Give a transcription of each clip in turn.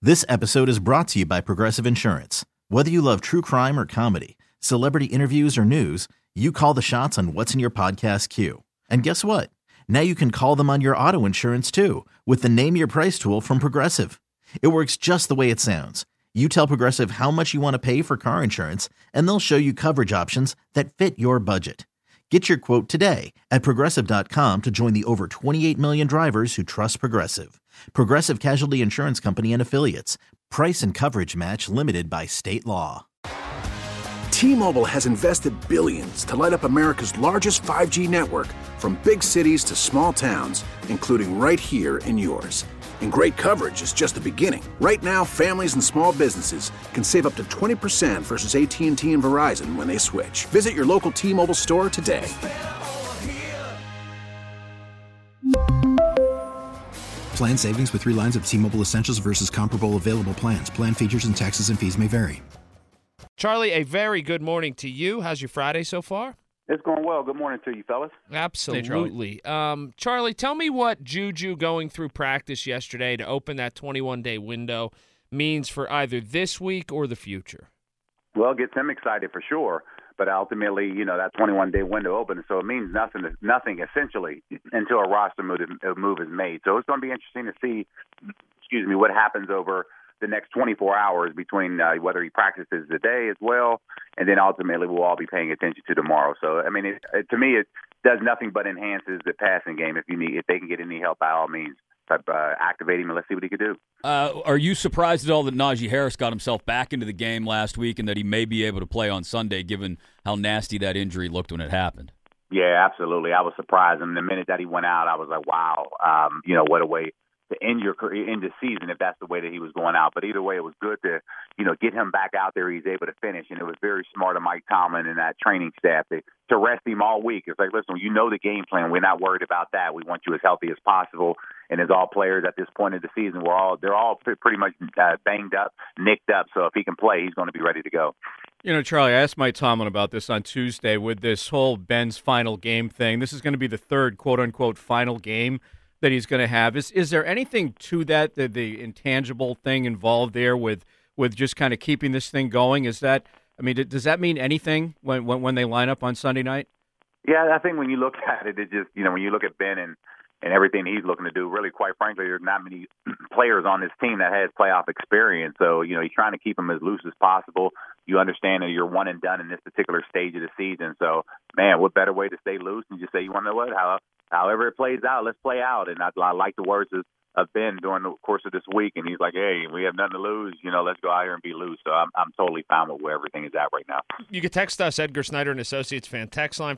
This episode is brought to you by Progressive Insurance. Whether you love true crime or comedy, celebrity interviews or news, you call the shots on what's in your podcast queue. And guess what? Now you can call them on your auto insurance too with the Name Your Price tool from Progressive. It works just the way it sounds. You tell Progressive how much you want to pay for car insurance, and they'll show you coverage options that fit your budget. Get your quote today at Progressive.com to join the over 28 million drivers who trust Progressive. Progressive Casualty Insurance Company and Affiliates. Price and coverage match limited by state law. T-Mobile has invested billions to light up America's largest 5G network, from big cities to small towns, including right here in yours. And great coverage is just the beginning. Right now, families and small businesses can save up to 20% versus AT&T and Verizon when they switch. Visit your local T-Mobile store today. Plan savings with 3 lines of T-Mobile Essentials versus comparable available plans. Plan features and taxes and fees may vary. Charlie, a very good morning to you. How's your Friday so far? It's going well. Good morning to you, fellas. Absolutely. Hey, Charlie, tell me what Juju going through practice yesterday to open that 21-day window means for either this week or the future. Well, it gets him excited for sure, but ultimately, that 21-day window opens, so it means nothing essentially until a roster move is made. So it's going to be interesting to see, what happens over the next 24 hours between whether he practices today as well, and then ultimately we'll all be paying attention to tomorrow. So, to me, it does nothing but enhances the passing game. If they can get any help, by all means, activate him and let's see what he can do. Are you surprised at all that Najee Harris got himself back into the game last week and that he may be able to play on Sunday, given how nasty that injury looked when it happened? Yeah, absolutely. I was surprised. And the minute that he went out, I was like, wow, what a way to end the season if that's the way that he was going out. But either way, it was good to, get him back out there. He's able to finish, and it was very smart of Mike Tomlin and that training staff to rest him all week. It's like, listen, the game plan. We're not worried about that. We want you as healthy as possible. And as all players at this point of the season, they're all pretty much banged up, nicked up. So if he can play, he's going to be ready to go. Charlie, I asked Mike Tomlin about this on Tuesday with this whole Ben's final game thing. This is going to be the third quote-unquote final game that he's going to have. Is there anything to that, the intangible thing involved there with just kind of keeping this thing going? Does that mean anything when they line up on Sunday night? Yeah, I think when you look at it, just, when you look at Ben and everything he's looking to do, really, quite frankly, there's not many players on this team that has playoff experience. So, he's trying to keep them as loose as possible. You understand that you're one and done in this particular stage of the season. So, man, what better way to stay loose and just say, you want to know what? However it plays out, let's play out. And I like the words of Ben during the course of this week. And he's like, hey, we have nothing to lose. Let's go out here and be loose. So I'm totally fine with where everything is at right now. You can text us, Edgar Snyder and Associates fan text line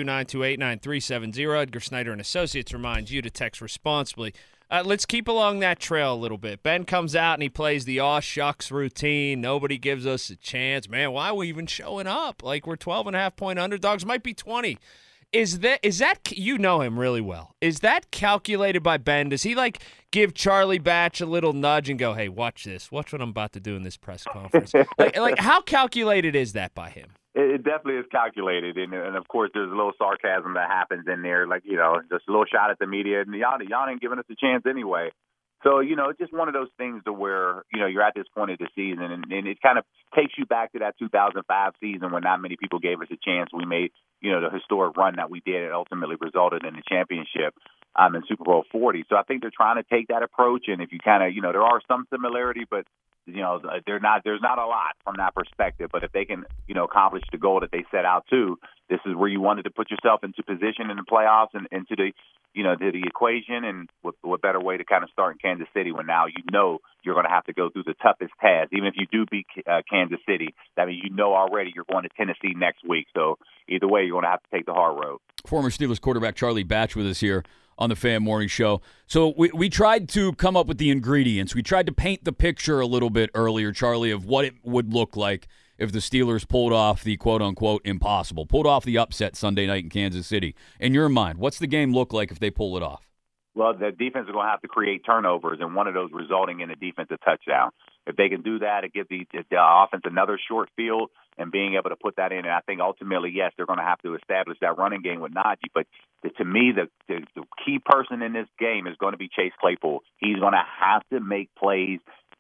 412-928-9370. Edgar Snyder and Associates reminds you to text responsibly. Let's keep along that trail a little bit. Ben comes out and he plays the aw shucks routine. Nobody gives us a chance. Man, why are we even showing up? Like, we're 12.5-point underdogs, might be 20. Is that you know him really well? Is that calculated by Ben? Does he give Charlie Batch a little nudge and go, "Hey, watch this. Watch what I'm about to do in this press conference"? like how calculated is that by him? It definitely is calculated, and of course there's a little sarcasm that happens in there, just a little shot at the media, and y'all ain't giving us a chance anyway. So, it's just one of those things to where, you're at this point of the season, and it kind of takes you back to that 2005 season when not many people gave us a chance. We made, the historic run that we did. It ultimately resulted in the championship in Super Bowl 40. So I think they're trying to take that approach, and if you kind of, there are some similarity, but there's not a lot from that perspective. But if they can, accomplish the goal that they set out to, this is where you wanted to put yourself into position in the playoffs and into the, to the equation. And what better way to kind of start in Kansas City when now you're going to have to go through the toughest task. Even if you do beat Kansas City, that means already you're going to Tennessee next week. So either way, you're going to have to take the hard road. Former Steelers quarterback Charlie Batch with us here on the Fan Morning Show. So we tried to come up with the ingredients. We tried to paint the picture a little bit earlier, Charlie, of what it would look like if the Steelers pulled off the quote-unquote impossible, pulled off the upset Sunday night in Kansas City. In your mind, what's the game look like if they pull it off? Well, the defense is going to have to create turnovers, and one of those resulting in a defensive touchdown. If they can do that, it gives the offense another short field and being able to put that in. And I think ultimately, yes, they're going to have to establish that running game with Najee. But to me, the key person in this game is going to be Chase Claypool. He's going to have to make plays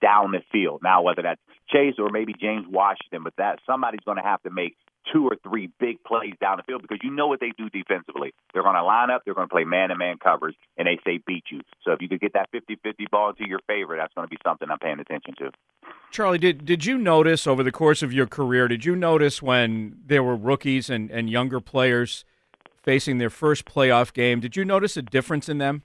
down the field. Now, whether that's Chase or maybe James Washington, but that somebody's going to have to make 2 or 3 big plays down the field because you know what they do defensively. They're going to line up, they're going to play man-to-man coverage, and they say beat you. So if you could get that 50-50 ball into your favor, that's going to be something I'm paying attention to. Charlie, did you notice over the course of your career, did you notice when there were rookies and younger players facing their first playoff game, did you notice a difference in them?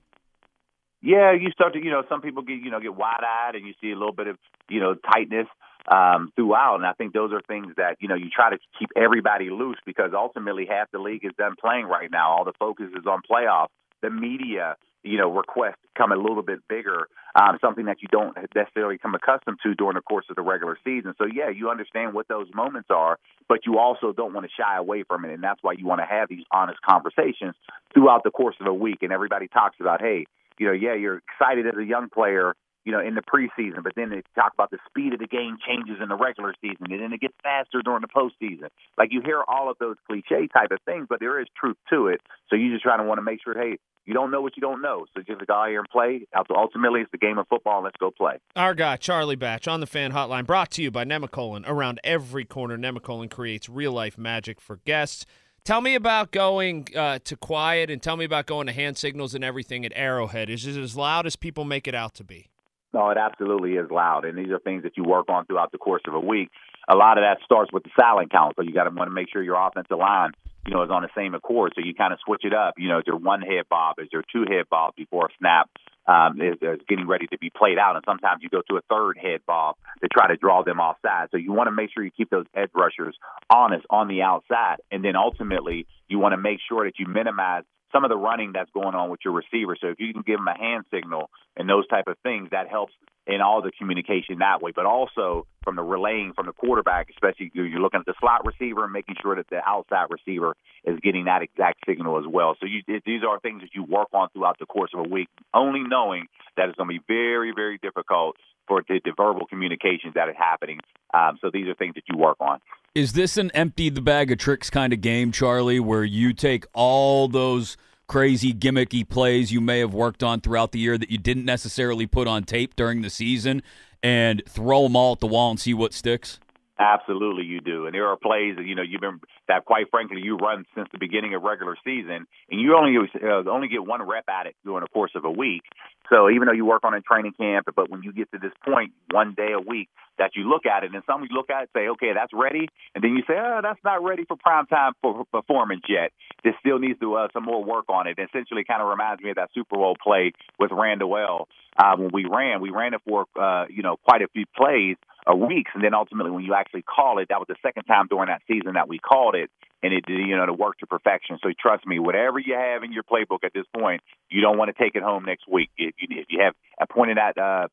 Yeah, you start to, some people get wide-eyed and you see a little bit of, tightness throughout. And I think those are things that, you try to keep everybody loose because ultimately half the league is done playing right now. All the focus is on playoffs. The media, requests come a little bit bigger, something that you don't necessarily come accustomed to during the course of the regular season. So, yeah, you understand what those moments are, but you also don't want to shy away from it. And that's why you want to have these honest conversations throughout the course of a week. And everybody talks about, hey, you're excited as a young player, in the preseason, but then they talk about the speed of the game changes in the regular season, and then it gets faster during the postseason. Like you hear all of those cliche type of things, but there is truth to it. So you just try to want to make sure, hey, you don't know what you don't know. So just go out here and play. Ultimately, it's the game of football, and let's go play. Our guy, Charlie Batch, on the Fan Hotline, brought to you by Nemacolin. Around every corner, Nemacolin creates real-life magic for guests. Tell me about going to quiet, and tell me about going to hand signals and everything at Arrowhead. Is it as loud as people make it out to be? No, it absolutely is loud, and these are things that you work on throughout the course of a week. A lot of that starts with the silent count, so you got to want to make sure your offensive line, is on the same accord. So you kind of switch it up. Is there one head bob? Is there 2 head bobs before a snap is getting ready to be played out? And sometimes you go to a 3rd head bob to try to draw them offside. So you want to make sure you keep those edge rushers honest on the outside, and then ultimately you want to make sure that you minimize some of the running that's going on with your receiver. So if you can give them a hand signal and those type of things, that helps in all the communication that way. But also from the relaying from the quarterback, especially you're looking at the slot receiver and making sure that the outside receiver is getting that exact signal as well. So these are things that you work on throughout the course of a week, only knowing that it's going to be very, very difficult for the verbal communications that is happening. So these are things that you work on. Is this an empty the bag of tricks kind of game, Charlie, where you take all those crazy gimmicky plays you may have worked on throughout the year that you didn't necessarily put on tape during the season and throw them all at the wall and see what sticks? Absolutely, you do. And there are plays that, you've been that, quite frankly, you run since the beginning of regular season, and you only get 1 rep at it during the course of a week. So even though you work on it in training camp, but when you get to this point, 1 day a week, that you look at it, and some you look at it and say, okay, that's ready, and then you say, oh, that's not ready for primetime performance yet. This still needs to some more work on it. It essentially kind of reminds me of that Super Bowl play with Randall L. When we ran it for quite a few plays a week, and then ultimately when you actually call it, that was the second time during that season that we called it, and it it worked to perfection. So trust me, whatever you have in your playbook at this point, you don't want to take it home next week. If you have a point in that,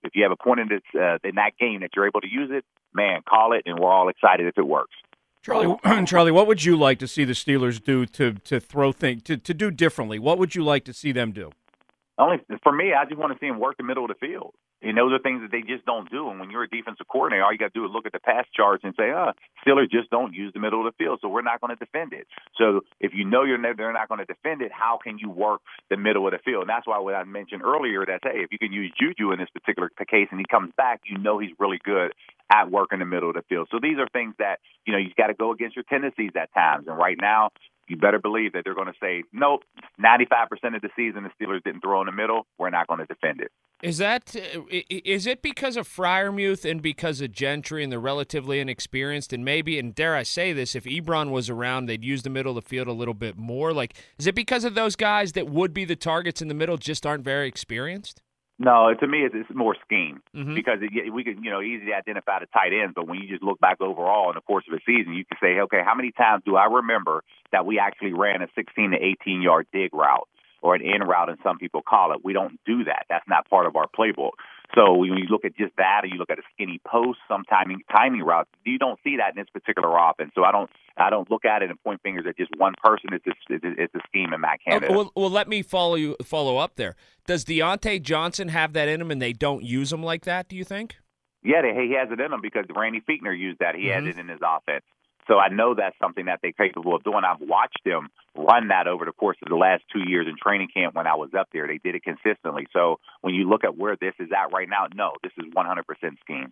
in that game that you're able to use it, man, call it, and we're all excited if it works. Charlie, what would you like to see the Steelers do to throw things to do differently? What would you like to see them do? Only for me, I just want to see them work the middle of the field. And those are things that they just don't do. And when you're a defensive coordinator, all you got to do is look at the pass charts and say, Steelers just don't use the middle of the field, so we're not going to defend it. So if you know they're not going to defend it, how can you work the middle of the field? And that's why what I mentioned earlier, that, hey, if you can use Juju in this particular case and he comes back, he's really good at working the middle of the field. So these are things that, you got to go against your tendencies at times. And right now, you better believe that they're going to say, nope, 95% of the season the Steelers didn't throw in the middle. We're not going to defend it. Is it because of Freiermuth and because of Gentry and they're relatively inexperienced, and maybe, and dare I say this, if Ebron was around, they'd use the middle of the field a little bit more? Like, is it because of those guys that would be the targets in the middle just aren't very experienced? No, to me, it's more scheme because we can, easily identify the tight ends. But when you just look back overall in the course of a season, you can say, okay, how many times do I remember that we actually ran a 16 to 18-yard dig route or an in route, and some people call it? We don't do that. That's not part of our playbook. So when you look at just that, or you look at a skinny post, some timing routes, you don't see that in this particular offense. So I don't look at it and point fingers at just one person. It's a scheme in Matt Canada. Okay, well, let me follow up there. Does Deontay Johnson have that in him, and they don't use him like that? Do you think? Yeah, he has it in him because Randy Fichtner used that. He had it in his offense. So I know that's something that they're capable of doing. I've watched them run that over the course of the last 2 years in training camp when I was up there. They did it consistently. So when you look at where this is at right now, no, this is 100% scheme.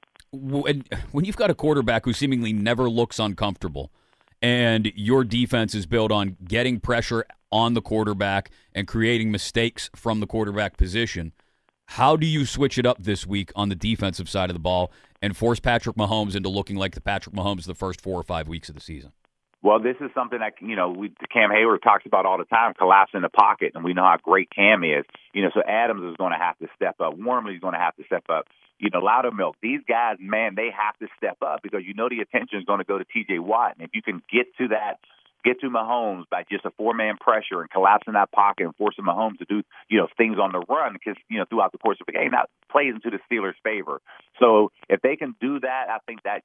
When you've got a quarterback who seemingly never looks uncomfortable and your defense is built on getting pressure on the quarterback and creating mistakes from the quarterback position, how do you switch it up this week on the defensive side of the ball and force Patrick Mahomes into looking like the Patrick Mahomes the first 4 or 5 weeks of the season? Well, this is something that, Cam Hayward talks about all the time, collapsing the pocket, and we know how great Cam is. So Adams is going to have to step up. Wormley's going to have to step up. Loudermilk, these guys, man, they have to step up because the attention is going to go to T.J. Watt. And if you can get to Mahomes by just a 4-man pressure and collapsing that pocket and forcing Mahomes to do, things on the run because, throughout the course of the game, that plays into the Steelers' favor. So if they can do that, I think that,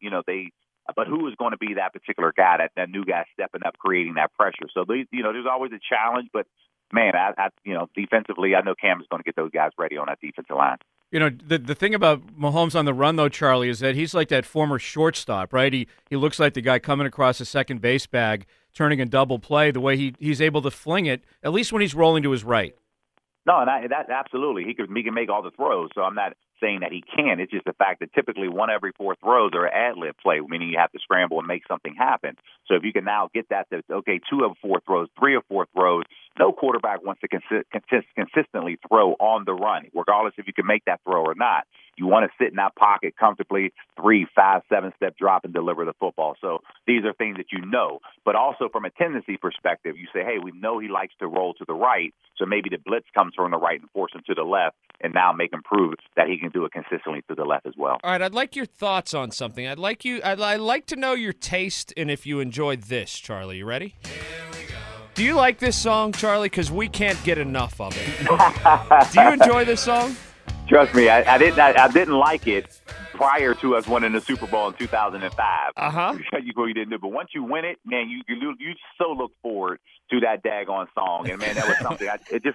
but who is going to be that particular guy, that new guy stepping up, creating that pressure? So, there's always a challenge, but, man, defensively, I know Cam is going to get those guys ready on that defensive line. The thing about Mahomes on the run, though, Charlie, is that he's like that former shortstop, right? He looks like the guy coming across the second base bag, turning a double play, the way he's able to fling it, at least when he's rolling to his right. No, and that absolutely. He can make all the throws, so I'm not saying that he can. It's just the fact that typically 1 every 4 throws are ad-lib play, meaning you have to scramble and make something happen. So if you can now get that to, 2 of 4 throws, 3 of 4 throws, no quarterback wants to consistently throw on the run, regardless if you can make that throw or not. You want to sit in that pocket comfortably, 3, 5, 7-step drop and deliver the football. So these are things that but also from a tendency perspective, you say, hey, we know he likes to roll to the right, so maybe the blitz comes from the right and force him to the left and now make him prove that he can do it consistently to the left as well. All right, I'd like your thoughts on something. I'd like to know your taste and if you enjoyed this, Charlie. You ready? Here we go. Do you like this song, Charlie? Because we can't get enough of it. Do you enjoy this song? Trust me, I didn't like it prior to us winning the Super Bowl in 2005. You didn't do, but once you win it, man, you so look forward to that daggone song. And man, that was something.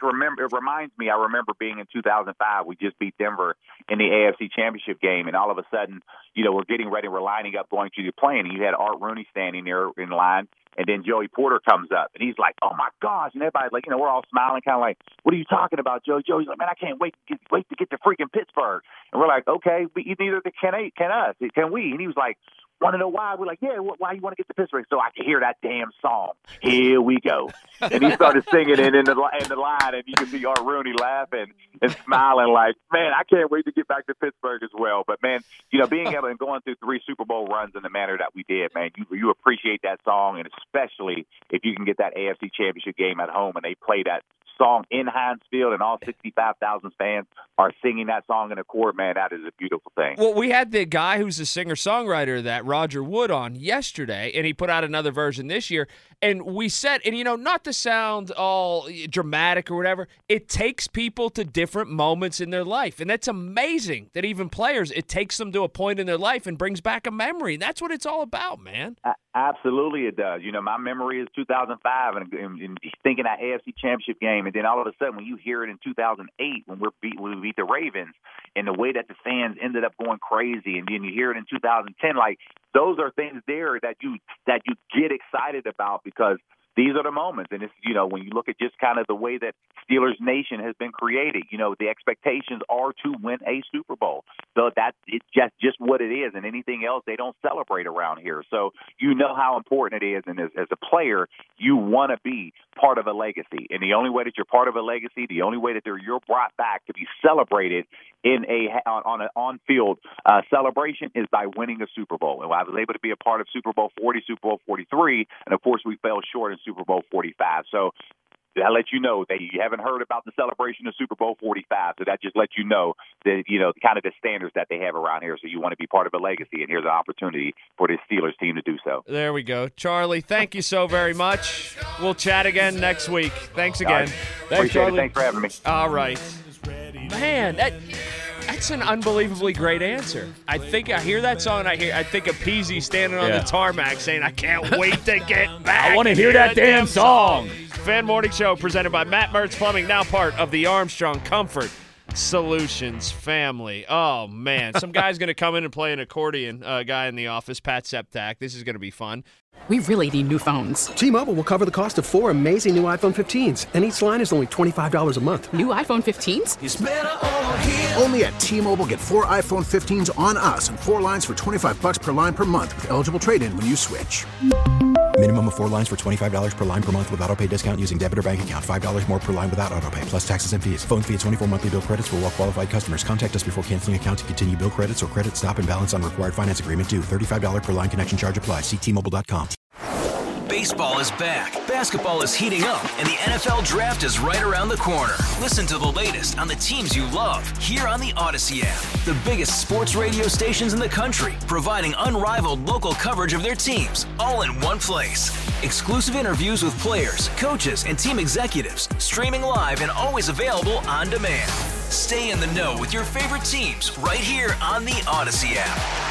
It reminds me. I remember being in 2005. We just beat Denver in the AFC Championship game, and all of a sudden, we're getting ready. We're lining up going to the plane, and you had Art Rooney standing there in line. And then Joey Porter comes up, and he's like, "Oh my gosh!" And everybody's like, we're all smiling, kind of like, "What are you talking about, Joey?" Joey's like, "Man, I can't wait to get to freaking Pittsburgh." And we're like, "Okay, neither can we?" And he was like, "Want to know why?" We're like, "Yeah, why you want to get to Pittsburgh?" So I could hear that damn song. Here we go. And he started singing it in the line, and you can see Art Rooney laughing and smiling like, "Man, I can't wait to get back to Pittsburgh as well." But man, being able and going through 3 Super Bowl runs in the manner that we did, man, you appreciate that song, and especially if you can get that AFC Championship game at home and they play that song in Heinz Field and all 65,000 fans are singing that song in the court, man, that is a beautiful thing. Well, we had the guy who's the singer-songwriter of that, Roger Wood, on yesterday, and he put out another version this year. And we said, and not to sound all dramatic or whatever, it takes people to different moments in their life. And that's amazing that even players, it takes them to a point in their life and brings back a memory. And that's what it's all about, man. Absolutely it does. My memory is 2005 and thinking that AFC Championship game. And then all of a sudden when you hear it in 2008 when we beat the Ravens and the way that the fans ended up going crazy, and then you hear it in 2010, like those are things there that you get excited about because these are the moments. And it's, when you look at just kind of the way that Steelers Nation has been created, the expectations are to win a Super Bowl. So it's just what it is. And anything else, they don't celebrate around here. So how important it is. And as a player, you want to be part of a legacy. And the only way that you're part of a legacy, the only way that you're brought back to be celebrated in on an on-field celebration is by winning a Super Bowl. And I was able to be a part of Super Bowl 40, Super Bowl 43, and of course we fell short in Super Bowl 45. So that lets you know that you haven't heard about the celebration of Super Bowl 45. So that just lets you know that, kind of the standards that they have around here. So you want to be part of a legacy, and here's an opportunity for this Steelers team to do so. There we go. Charlie, thank you so very much. We'll chat again next week. Thanks again. Right. Thanks, Charlie. Thanks for having me. All right. Man, that's an unbelievably great answer. I hear that song, and I think of Peasy standing on the tarmac saying, "I can't wait to get back. I want to hear that damn song." Fan Morning Show presented by Matt Mertz Plumbing, now part of the Armstrong Comfort Solutions family. Oh, man. Some guy's going to come in and play an accordion, guy in the office, Pat Septak. This is going to be fun. We really need new phones. T-Mobile will cover the cost of 4 amazing new iPhone 15s, and each line is only $25 a month. New iPhone 15s? It's better over here. Only at T-Mobile, get 4 iPhone 15s on us and 4 lines for $25 per line per month with eligible trade-in when you switch. Minimum of 4 lines for $25 per line per month with autopay discount using debit or bank account. $5 more per line without autopay, plus taxes and fees. Phone fee at 24 monthly bill credits for well-qualified customers. Contact us before canceling account to continue bill credits or credit stop and balance on required finance agreement due. $35 per line connection charge applies. See T-Mobile.com. Baseball is back, basketball is heating up, and the NFL Draft is right around the corner. Listen to the latest on the teams you love here on the Odyssey app. The biggest sports radio stations in the country, providing unrivaled local coverage of their teams, all in one place. Exclusive interviews with players, coaches, and team executives, streaming live and always available on demand. Stay in the know with your favorite teams right here on the Odyssey app.